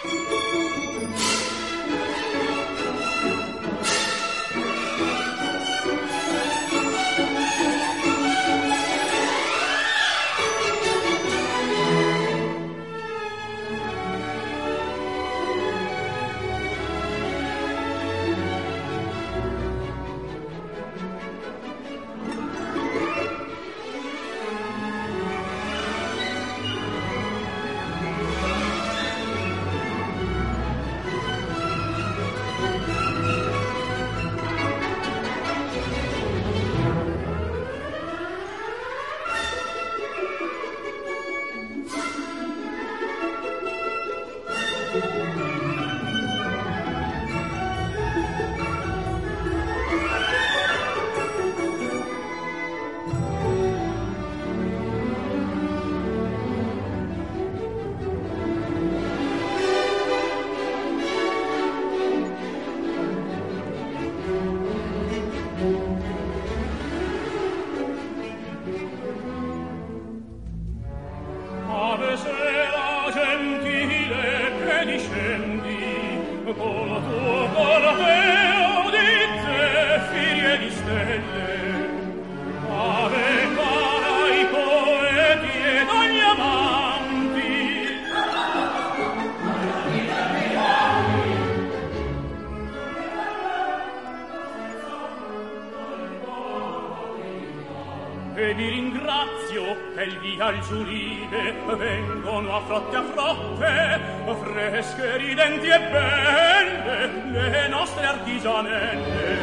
Al giulive vengono a frotte, fresche, ridenti e belle, le nostre artigianelle.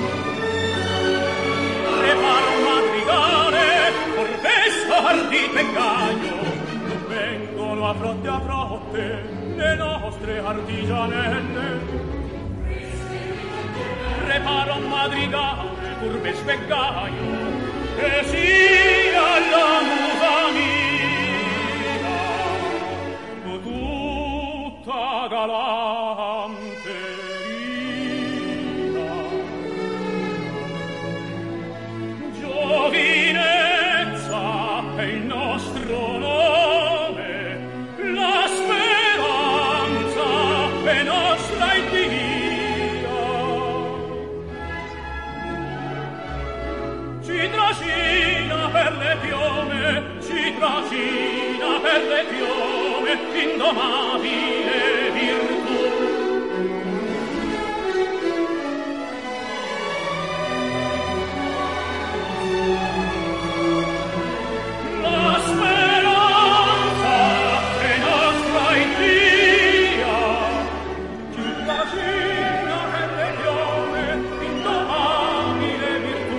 Prepara un madrigale, forbesco, ardito e gaio, vengono a frotte, le nostre artigianelle. Prepara un madrigale, furbesco e gaio, e sia la musa mia tutta galanteria. Giovinezza è il nostro nome, la speranza è nostra idea. Ci trascina per le piome, ci trascina per le piome, indomabile virtù. La speranza è nostra idea, ci trascina per le piome, indomabile virtù.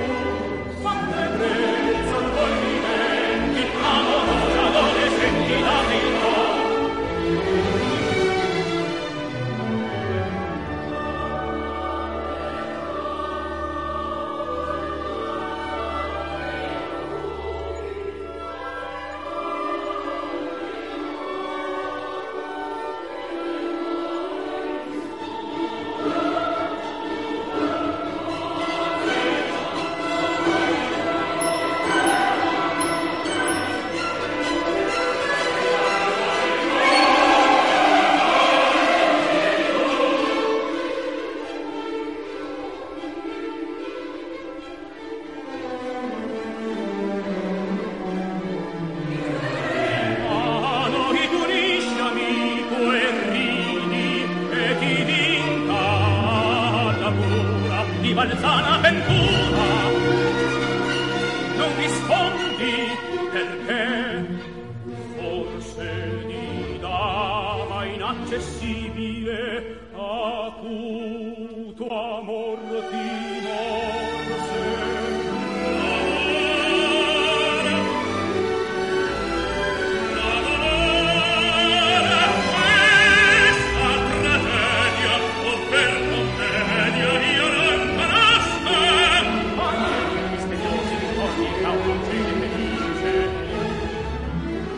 Balzana ventura, non rispondi perché forse di dama inaccessibile acuto amor ti morse.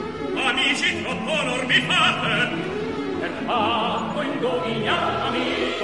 Amici, troppo onor mi fate, per fatto indovinami,